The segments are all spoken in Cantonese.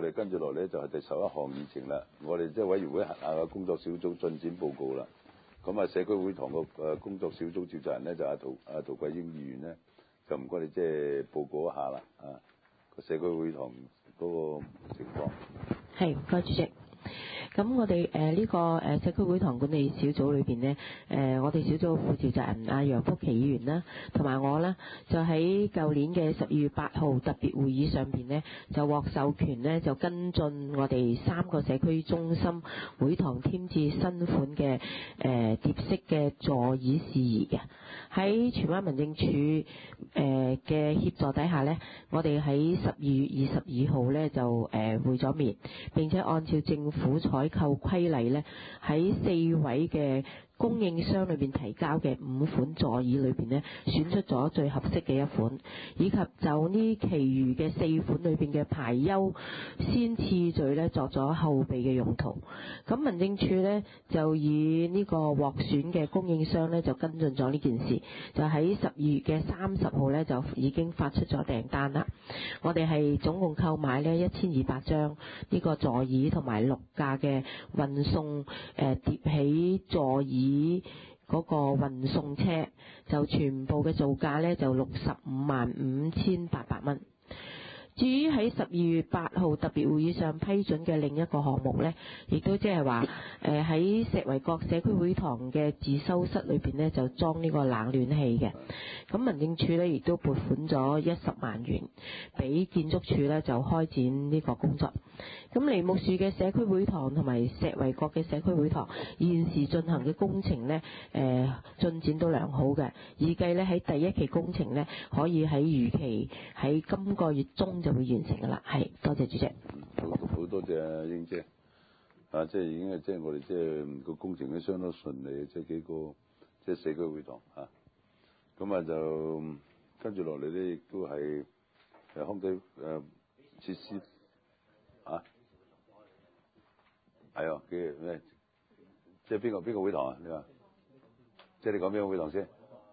我哋跟住落嚟就係第11項議程啦。我哋即係委員會轄下嘅工作小組進展報告啦。咁啊，社區會堂個工作小組召集人咧就陶桂英議員咧，就唔該你即係報告一下啦。個社區會堂嗰個情況。 係，唔該主席。咁我哋呢個社區會堂管理小組裏邊呢，我哋小組副召集人阿楊福琪議員啦，同埋我啦，就喺舊年嘅12月8號特別會議上邊呢，就獲授權呢，就跟進我哋3個社區中心會堂添置新款嘅碟式嘅座椅事宜嘅。喺荃灣民政處嘅協助底下呢，我哋喺12月22號呢，就會咗面，並且按照政府採購規例呢，喺4位嘅供應商裏邊提交嘅5款座椅裏邊呢，選出咗最合適嘅一款，以及就呢其餘嘅4款裏邊嘅排優先次序呢，作咗後備嘅用途。咁民政處呢，就以呢個獲選嘅供應商呢，就跟進咗呢件事，就喺12月嘅30號呢，就已經發出咗訂單啦。我哋係總共購買呢1200張呢個座椅同埋6架嘅運送疊起座椅嗰個運送車，就全部嘅造價呢，就655800蚊。至於喺12月8號特別會議上批准嘅另一個項目呢，亦都即係話喺石圍角社區會堂嘅自修室裏邊呢，就裝呢個冷暖氣嘅。咁民政處呢，亦都撥款咗10萬元俾建築署呢，就開展呢個工作。咁梨木樹嘅社區會堂同埋石圍角嘅社區會堂現時進行嘅工程呢，進展都良好嘅，預計呢，喺第一期工程呢，可以喺預期喺今個月中就會完成㗎啦。係，多謝主席。 好多謝阿英姐。即係已經係即係我哋即係個工程都相當順利，即係幾個即係社區會堂嚇。咁就跟住落嚟咧，亦都係康體設施係啊，咩？即係邊個會堂啊？你話？即係你講邊個會堂先？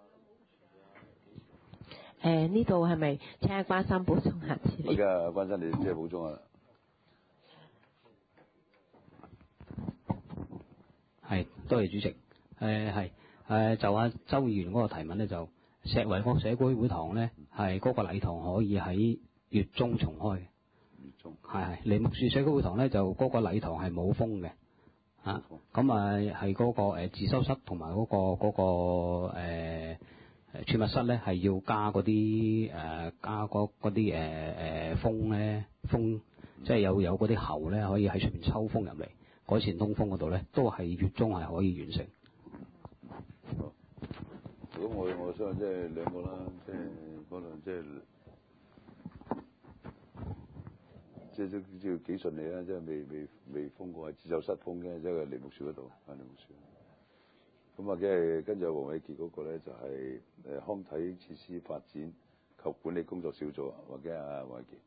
呢度係咪請阿關生補充下先？ 而家關生你即係補充下啦。 係，多謝主席。就阿周議員嗰個提問咧，就石圍角社區會堂咧，係嗰個禮堂可以喺月中重開嘅。月中係梨木樹社區會堂咧，就嗰個禮堂係冇風嘅。咁係嗰個自修室同埋嗰個儲物室咧，係要加嗰啲風咧，即係有嗰啲喉咧，可以喺出邊抽風入嚟，改善通風嗰度咧，都係月中係可以完成。 咁我相信即係兩個啦，即係可能即係都叫幾順利啦，即係未封過，係自修室封嘅，即係梨木樹嗰度，梨木樹。咁即係跟住黃偉傑嗰個咧，就係康體設施發展及管理工作小組或者阿黃偉傑。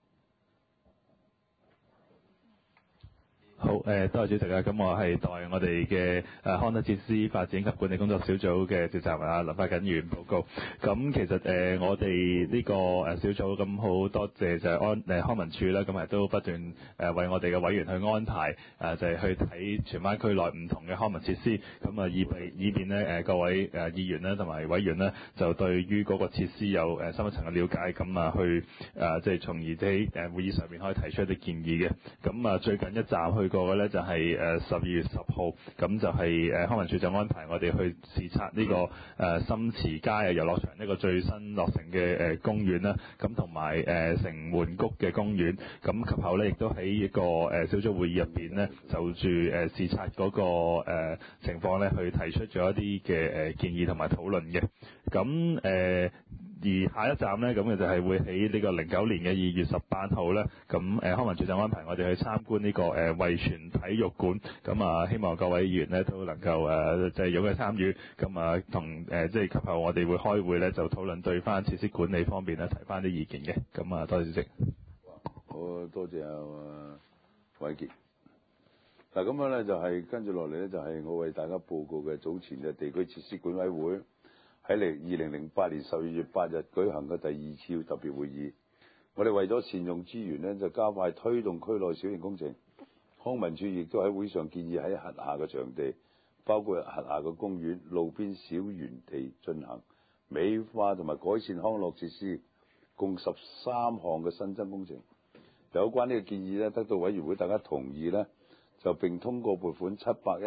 好，多謝主席啊！咁我係代我哋嘅康體設施發展及管理工作小組嘅召集人啊林發瑾議員報告。咁其實我哋呢個小組咁好多謝就係康文署啦，咁都不斷為我哋嘅委員去安排就係去睇荃灣區內唔同嘅康文設施，咁以便咧各位議員咧同埋委員咧就對於嗰個設施有深一層嘅了解，咁去即係從而喺會議上面可以提出一啲建議嘅。咁最近一站去過嘅咧就係12月10號，咁就係康文署就安排我哋去視察呢個深池街遊樂場呢個最新落成嘅公園啦，咁同埋城門谷嘅公園，咁及後咧亦都喺一個小組會議入邊咧就住視察嗰個情況咧去提出咗一啲嘅建議同埋討論嘅。咁而下一站咧，咁就係會喺呢個09年嘅2月18號咧，咁康文署就安排我哋去參觀呢個惠泉體育館，咁希望各位議員咧都能夠即係踴躍參與，咁同即係及後我哋會開會咧就討論對翻設施管理方面咧提翻啲意見嘅，咁多謝主席。 好，多謝阿偉傑。嗱咁樣咧就係跟住落嚟咧就係我為大家報告嘅早前嘅地區設施管委會喺2008年12月8日舉行嘅第2次特別會議。 我哋為咗善用資源咧，就加快推動區內小型工程。康文署亦都喺會上建議喺轄下嘅場地，包括轄下嘅公園、路邊小園地進行美化同埋改善康樂設施，共13項嘅新增工程。有關呢個建議咧，得到委員會大家同意咧，就並通過撥款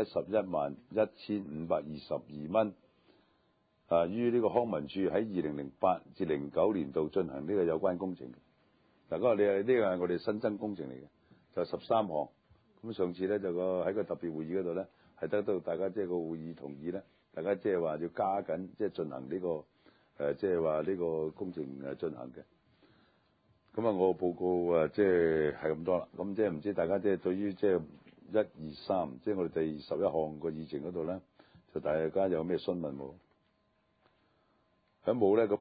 7111522蚊，於呢個康文署喺2008至09年度進行呢個有關工程。嗱，嗰個呢個係我哋新增工程嚟嘅，就13項。咁上次咧就喺個特別會議嗰度咧，係得到大家即係個會議同意咧，大家即係話要加緊即係進行呢個即係話呢個工程進行嘅。咁我報告即係咁多啦。咁即係唔知大家即係對於即係1、2、3，即係我哋第11項個議程嗰度咧，就大家有咩詢問冇？喺冇咧咁。